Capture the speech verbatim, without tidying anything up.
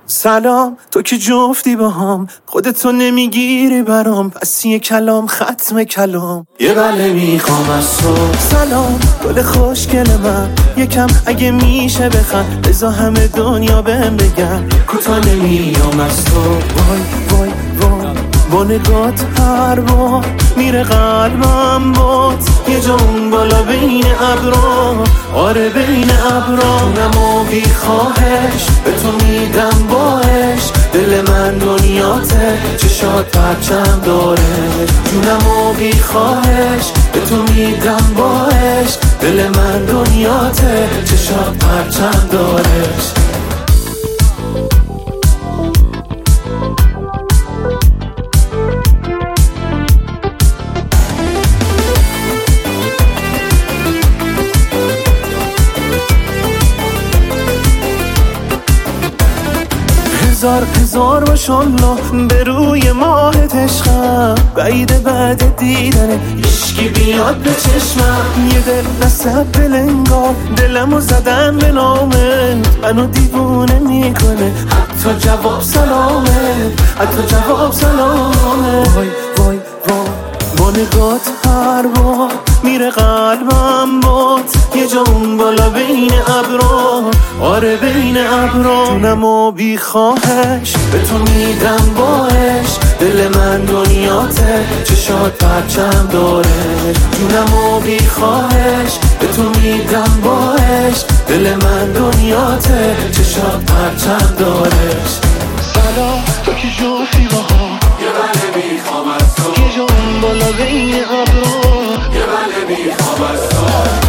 سلام، تو که جفتی با هم، خودتو نمیگیری برام، پس یه کلام ختم کلام، یه بله میخوام از تو. سلام گل خوشگل من، یکم اگه میشه بخند، بذار همه دنیا بهم بگن کوتا نمیام از تو. وای وای وای با نگات هر بار میره قلبم بات، یه جا اون بالا بین ابرا، آره بین ابرا. جونم و بی خواهش به تو میدم باش، دل من دنیاته چشات پرچم داره. جونم و بی خواهش به تو میدم باش، دل من دنیاته چشات پرچم داره. هزار هزار ماشالله به روی ماهت عشقم، بعید بعد دیدنه عشقی بیاد به چشمم. یه دل نصب بلنگار دلمو زدن به نامت، منو دیوونه میکنه حتی جواب سلامه، حتی جواب سلامه. وای وای وای با نگات هر بار میره قلبم بات، یه جا اون بالا بین ابرا، آره بین ابرا. جونم و بی خواهش به تو میدم باش، دل من دنیاته چشات پرچم داره. جونم و بی خواهش به تو میدم باش، دل من دنیاته چشات پرچم داره. سلام تو که جفتی با هم، یه بله میخوام از تو، یه جا اون بالا بین ابرا، یه بله میخوام از تو.